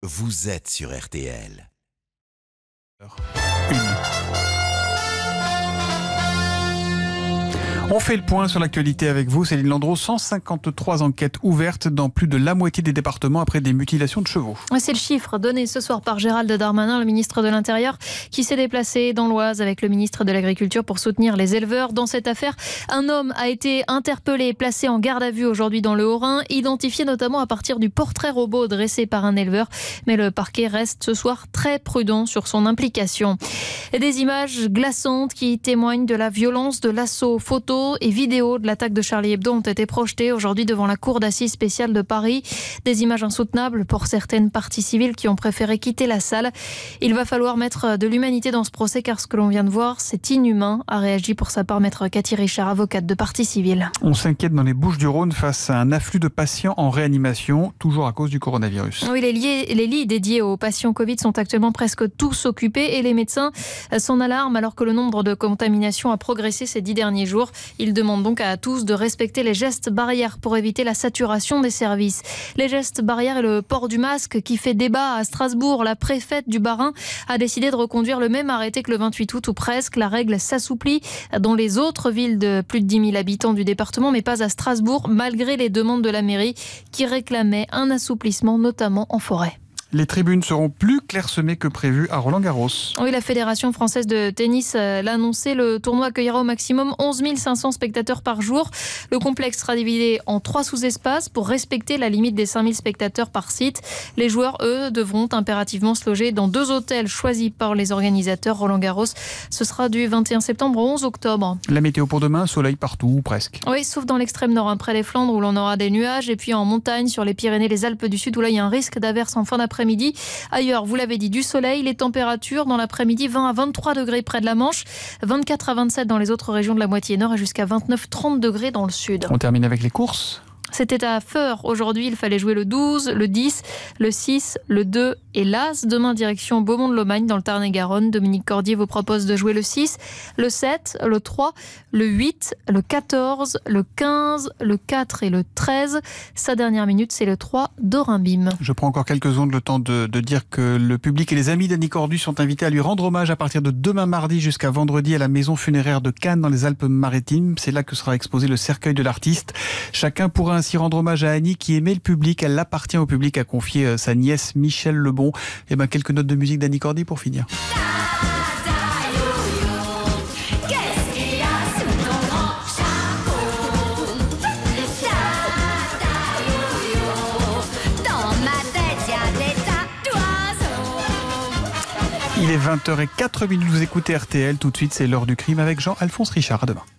vous êtes sur RTL. On fait le point sur l'actualité avec vous, Céline Landreau. 153 enquêtes ouvertes dans plus de la moitié des départements après des mutilations de chevaux. C'est le chiffre donné ce soir par Gérald Darmanin, le ministre de l'Intérieur, qui s'est déplacé dans l'Oise avec le ministre de l'Agriculture pour soutenir les éleveurs. Dans cette affaire, un homme a été interpellé et placé en garde à vue aujourd'hui dans le Haut-Rhin, identifié notamment à partir du portrait robot dressé par un éleveur. Mais le parquet reste ce soir très prudent sur son implication. Et des images glaçantes qui témoignent de la violence de l'assaut. Photos et vidéos de l'attaque de Charlie Hebdo ont été projetées aujourd'hui devant la cour d'assises spéciale de Paris. Des images insoutenables pour certaines parties civiles qui ont préféré quitter la salle. Il va falloir mettre de l'humanité dans ce procès car ce que l'on vient de voir, c'est inhumain, a réagi pour sa part maître Cathy Richard, avocate de partie civile. On s'inquiète dans les Bouches-du-Rhône face à un afflux de patients en réanimation, toujours à cause du coronavirus. Oui, les lits dédiés aux patients Covid sont actuellement presque tous occupés et les médecins s'en alarment alors que le nombre de contaminations a progressé ces 10 derniers jours. Ils demandent donc à tous de respecter les gestes barrières pour éviter la saturation des services. Les gestes barrières et le port du masque qui fait débat à Strasbourg. La préfète du Bas-Rhin a décidé de reconduire le même arrêté que le 28 août ou presque. La règle s'assouplit dans les autres villes de plus de 10 000 habitants du département, mais pas à Strasbourg, malgré les demandes de la mairie qui réclamait un assouplissement, notamment en forêt. Les tribunes seront plus clairsemées que prévu à Roland-Garros. Oui, la Fédération française de tennis l'a annoncé. Le tournoi accueillera au maximum 11 500 spectateurs par jour. Le complexe sera divisé en 3 sous-espaces pour respecter la limite des 5 000 spectateurs par site. Les joueurs, eux, devront impérativement se loger dans 2 hôtels choisis par les organisateurs. Roland-Garros, ce sera du 21 septembre au 11 octobre. La météo pour demain, soleil partout, ou presque. Oui, sauf dans l'extrême nord, près des Flandres où l'on aura des nuages. Et puis en montagne, sur les Pyrénées, les Alpes du Sud, où là, il y a un risque d'averse en fin d'après-midi. Ailleurs, vous l'avez dit, du soleil, les températures dans l'après-midi 20 à 23 degrés près de la Manche, 24 à 27 dans les autres régions de la moitié nord et jusqu'à 29-30 degrés dans le sud. On termine avec les courses. C'était à Feur. Aujourd'hui, il fallait jouer le 12, le 10, le 6, le 2 et l'As. Demain, direction Beaumont-de-Lomagne dans le Tarn-et-Garonne. Dominique Cordier vous propose de jouer le 6, le 7, le 3, le 8, le 14, le 15, le 4 et le 13. Sa dernière minute, c'est le 3 d'Orimbim. Je prends encore quelques secondes le temps de dire que le public et les amis d'Annie Cordu sont invités à lui rendre hommage à partir de demain mardi jusqu'à vendredi à la maison funéraire de Cannes dans les Alpes-Maritimes. C'est là que sera exposé le cercueil de l'artiste. Chacun pourra ainsi rendre hommage à Annie qui aimait le public. Elle appartient au public, a confié sa nièce Michèle Lebon. Et quelques notes de musique d'Annie Cordy pour finir. Il est 20h04, vous écoutez RTL. Tout de suite, c'est l'heure du crime avec Jean-Alphonse Richard. À demain.